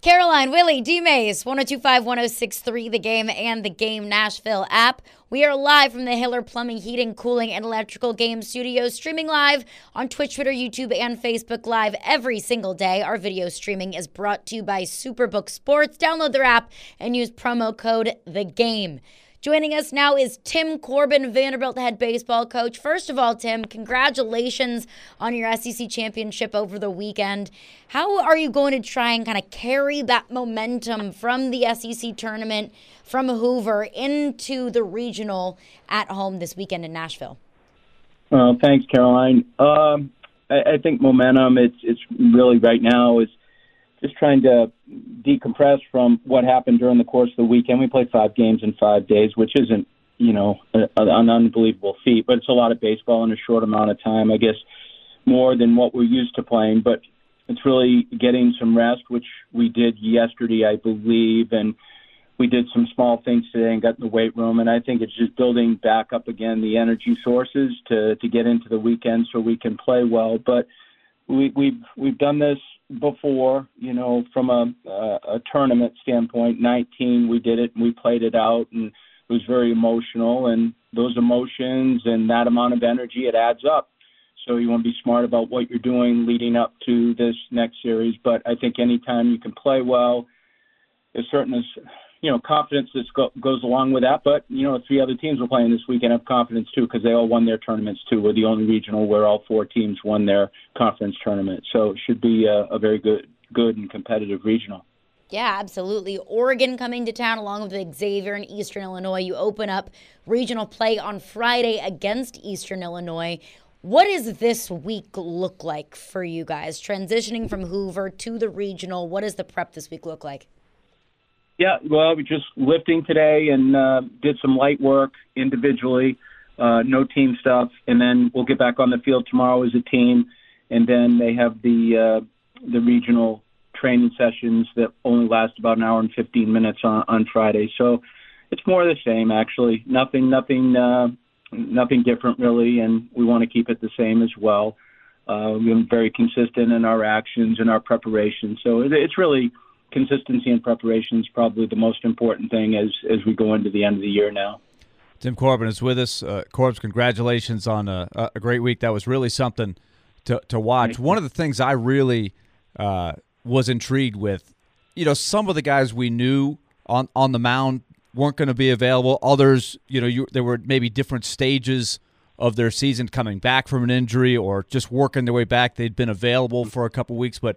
Caroline, Willie, D-Mays, 1025, 1063, The Game and The Game Nashville app. We are live from the Hiller Plumbing, Heating, Cooling, and Electrical Game Studios, streaming live on Twitch, Twitter, YouTube, and Facebook Live every single day. Our video streaming is brought to you by Superbook Sports. Download their app and use promo code The Game. Joining us now is Tim Corbin, Vanderbilt head baseball coach. First of all, Tim, congratulations on your SEC championship over the weekend. How are you going to try and kind of carry that momentum from the SEC tournament from Hoover into the regional at home this weekend in Nashville? Well, thanks, Caroline. I think momentum, it's really right now is just trying to decompress from what happened during the course of the weekend. We played 5 games in 5 days, which isn't, an unbelievable feat, but it's a lot of baseball in a short amount of time, I guess, more than what we're used to playing. But it's really getting some rest, which we did yesterday, I believe, and we did some small things today and got in the weight room. And I think it's just building back up again the energy sources to get into the weekend so we can play well. But we've done this before, from a tournament standpoint. 19, we did it and we played it out, and it was very emotional. And those emotions and that amount of energy, it adds up. So you want to be smart about what you're doing leading up to this next series. But I think anytime you can play well, there's certain confidence that goes along with that. But 3 other teams we're playing this weekend have confidence too, because they all won their tournaments too. We're the only regional where all 4 teams won their conference tournament. So it should be a very good and competitive regional. Yeah, absolutely. Oregon coming to town along with Xavier in Eastern Illinois. You open up regional play on Friday against Eastern Illinois. What does this week look like for you guys? Transitioning from Hoover to the regional, what does the prep this week look like? Yeah, well, we just lifting today and did some light work individually, no team stuff, and then we'll get back on the field tomorrow as a team, and then they have the regional training sessions that only last about an hour and 15 minutes on Friday. So it's more of the same, actually. Nothing different really, and we want to keep it the same as well. We've been very consistent in our actions and our preparation, so it's really consistency and preparation is probably the most important thing as we go into the end of the year now. Tim Corbin is with us. Corbs, congratulations on a great week. That was really something to watch. One of the things I really was intrigued with, some of the guys we knew on the mound weren't going to be available. Others, there were maybe different stages of their season coming back from an injury or just working their way back. They'd been available for a couple weeks, but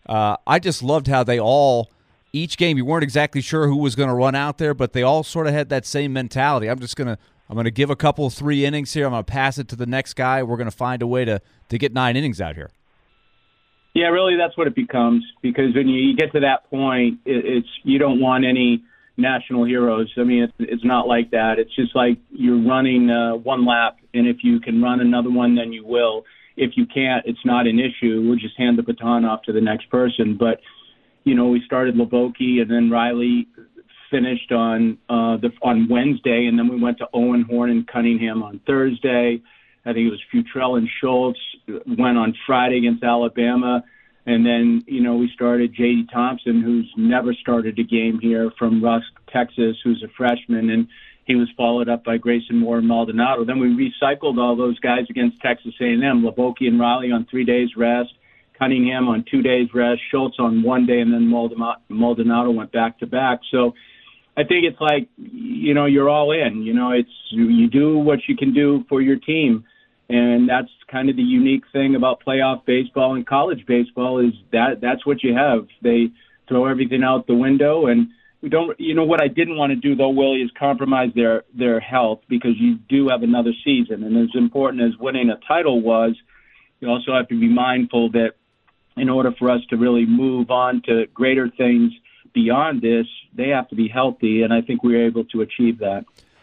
I just loved how they all, each game, you weren't exactly sure who was going to run out there, but they all sort of had that same mentality. I'm going to give a couple 3 innings here. I'm going to pass it to the next guy. We're going to find a way to get 9 innings out here. Yeah, really, that's what it becomes, because when you get to that point, it's you don't want any national heroes. I mean, it's not like that. It's just like you're running 1 lap, and if you can run another one, then you will. If you can't, it's not an issue. We'll just hand the baton off to the next person. But, we started Leboke, and then Riley finished on Wednesday, and then we went to Owen, Horn, and Cunningham on Thursday. I think it was Futrell and Schultz went on Friday against Alabama. And then, we started J.D. Thompson, who's never started a game here, from Rusk, Texas, who's a freshman, and he was followed up by Grayson Moore and Maldonado. Then we recycled all those guys against Texas A&M, Leboke and Riley on 3 days rest, Cunningham on 2 days rest, Schultz on 1 day, and then Maldonado went back-to-back. So I think it's like, you're all in. You do what you can do for your team. And that's kind of the unique thing about playoff baseball and college baseball is that's what you have. They throw everything out the window, and we don't. What I didn't want to do though, Willie, is compromise their health, because you do have another season, and as important as winning a title was, you also have to be mindful that in order for us to really move on to greater things beyond this, they have to be healthy, and I think we were able to achieve that.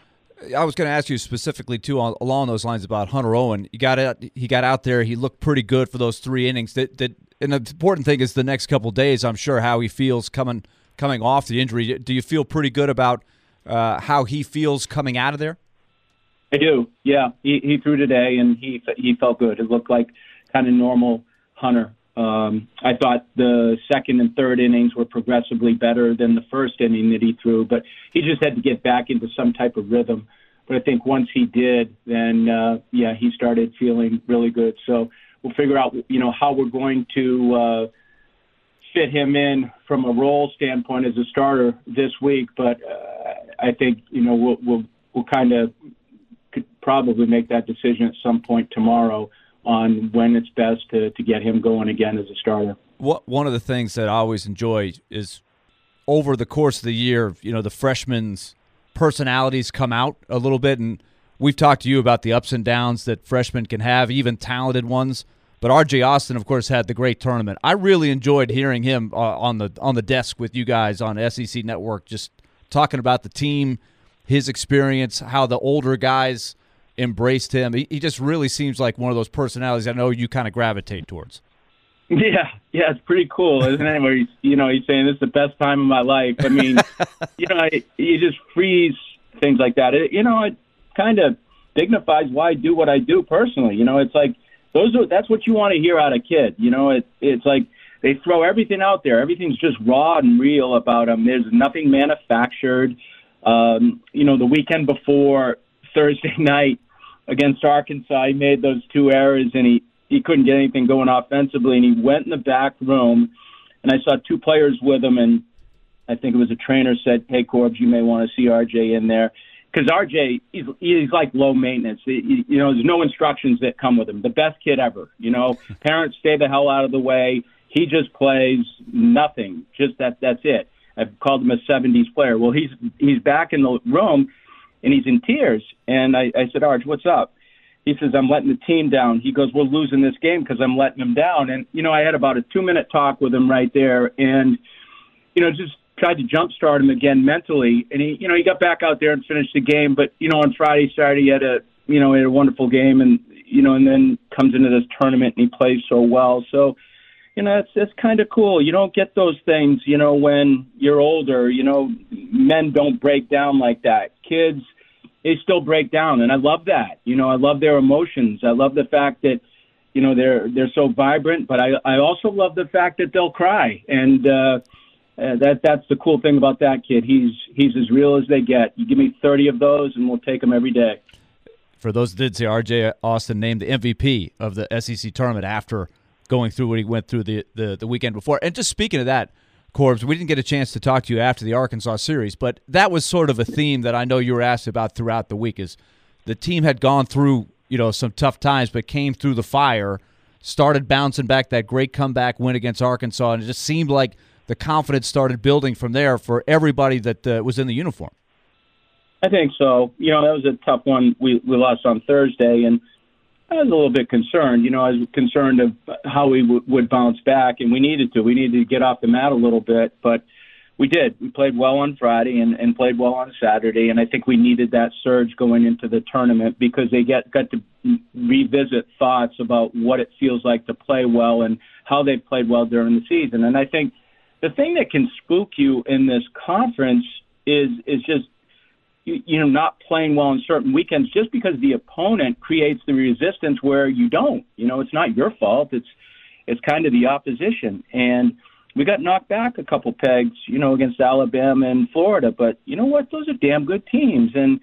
I was going to ask you specifically, too, along those lines about Hunter Owen. He got out there. He looked pretty good for those 3 innings. And the important thing is the next couple of days, I'm sure, how he feels coming off the injury. Do you feel pretty good about how he feels coming out of there? I do, yeah. He threw today, and he felt good. It looked like kind of normal Hunter. I thought the second and third innings were progressively better than the first inning that he threw, but he just had to get back into some type of rhythm. But I think once he did, then, he started feeling really good. So we'll figure out, how we're going to fit him in from a role standpoint as a starter this week. But I think, we'll kind of could probably make that decision at some point tomorrow on when it's best to get him going again as a starter. One of the things that I always enjoy is over the course of the year, the freshmen's personalities come out a little bit, and we've talked to you about the ups and downs that freshmen can have, even talented ones. But R.J. Austin, of course, had the great tournament. I really enjoyed hearing him on the desk with you guys on SEC Network, just talking about the team, his experience, how the older guys embraced him. He just really seems like one of those personalities I know you kind of gravitate towards. Yeah, it's pretty cool, isn't it? Where he's saying this is the best time of my life. I mean, you just freeze things like that. It kind of dignifies why I do what I do personally. It's like that's what you want to hear out of kids. It's like they throw everything out there. Everything's just raw and real about them. There's nothing manufactured. The weekend before Thursday night against Arkansas, he made those two errors, and he couldn't get anything going offensively, and he went in the back room, and I saw two players with him, and I think it was a trainer said, "Hey, Corbs, you may want to see RJ in there." Because RJ, he's like low maintenance. There's no instructions that come with him. The best kid ever. Parents stay the hell out of the way. He just plays nothing. Just that's it. I've called him a 70s player. Well, he's back in the room, and he's in tears. And I said, "Arj, what's up?" He says, "I'm letting the team down." He goes, "We're losing this game because I'm letting them down." And, I had about a 2-minute talk with him right there and, just tried to jumpstart him again mentally. And he got back out there and finished the game. But, on Friday, Saturday, he had a wonderful game and, and then comes into this tournament and he plays so well. So, it's kind of cool. You don't get those things, when you're older. Men don't break down like that. Kids, they still break down, and I love that. I love their emotions. I love the fact that, they're so vibrant, but I also love the fact that they'll cry, and that's the cool thing about that kid. He's as real as they get. You give me 30 of those, and we'll take them every day. For those that did see, R.J. Austin named the MVP of the SEC tournament after going through what he went through the weekend before. And just speaking of that, Corbs, we didn't get a chance to talk to you after the Arkansas series, but that was sort of a theme that I know you were asked about throughout the week. Is the team had gone through some tough times, but came through the fire, started bouncing back, that great comeback win against Arkansas, and it just seemed like the confidence started building from there for everybody that was in the uniform. I think so. That was a tough one. We lost on Thursday, and I was a little bit concerned. I was concerned of how we would bounce back, and we needed to. We needed to get off the mat a little bit, but we did. We played well on Friday and played well on Saturday, and I think we needed that surge going into the tournament because they got to revisit thoughts about what it feels like to play well and how they've played well during the season. And I think the thing that can spook you in this conference is just not playing well on certain weekends just because the opponent creates the resistance where you don't. It's not your fault. It's kind of the opposition. And we got knocked back a couple pegs, against Alabama and Florida. But you know what? Those are damn good teams. And,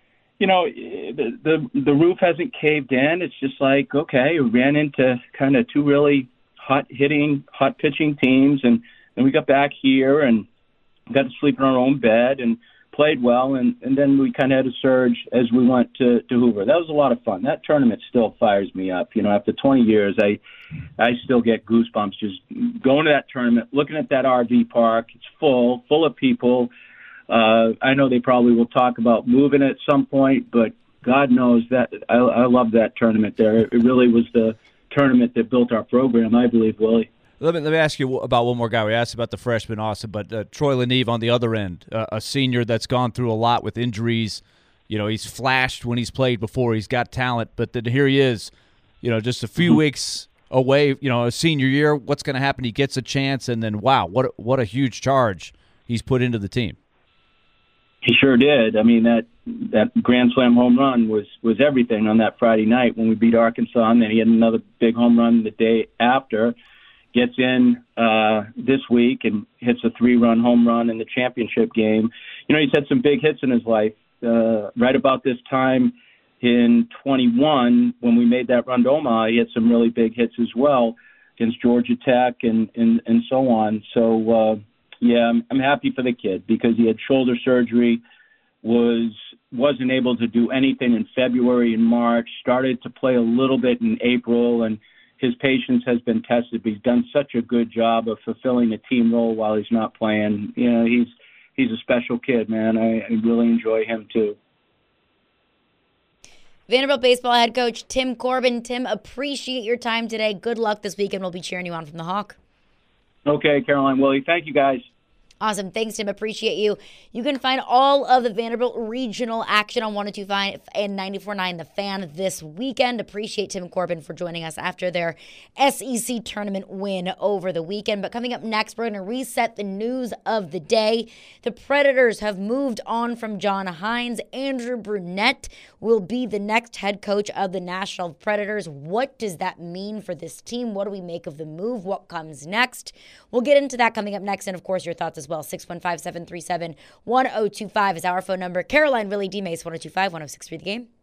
the roof hasn't caved in. It's just like, okay, we ran into kind of two really hot pitching teams. And then we got back here and got to sleep in our own bed and played well, and then we kind of had a surge as we went to Hoover. That was a lot of fun. That tournament still fires me up. After 20 years, I still get goosebumps just going to that tournament, looking at that RV park. It's full of people. I know they probably will talk about moving at some point, but God knows that I love that tournament there. It really was the tournament that built our program, I believe, Willie. Let me ask you about one more guy. We asked about the freshman, Austin, but Troy Lanieve on the other end, a senior that's gone through a lot with injuries. He's flashed when he's played before. He's got talent, but then here he is, just a few weeks away, a senior year. What's going to happen? He gets a chance, and then, wow, what a huge charge he's put into the team. He sure did. I mean, that Grand Slam home run was everything on that Friday night when we beat Arkansas, and then he had another big home run the day after. gets in this week and hits a 3-run home run in the championship game. You know, he's had some big hits in his life. Right about this time in 21, when we made that run to Omaha, he had some really big hits as well against Georgia Tech and so on. So, yeah, I'm happy for the kid because he had shoulder surgery, wasn't able to do anything in February and March, started to play a little bit in April, and his patience has been tested. But he's done such a good job of fulfilling a team role while he's not playing. You know, he's a special kid, man. I really enjoy him too. Vanderbilt baseball head coach Tim Corbin. Tim, appreciate your time today. Good luck this weekend. We'll be cheering you on from the Hawk. Okay, Caroline, Willie, thank you guys. Awesome. Thanks, Tim. Appreciate you. You can find all of the Vanderbilt regional action on 102.5 and 94.9 The Fan this weekend. Appreciate Tim Corbin for joining us after their SEC tournament win over the weekend. But coming up next, we're going to reset the news of the day. The Predators have moved on from John Hines. Andrew Brunette will be the next head coach of the Nashville Predators. What does that mean for this team? What do we make of the move? What comes next? We'll get into that coming up next. And, of course, your thoughts as well. 615-737-1025 is our phone number. Caroline, Willie, D. Mace, 102.5, 106.3 The Game.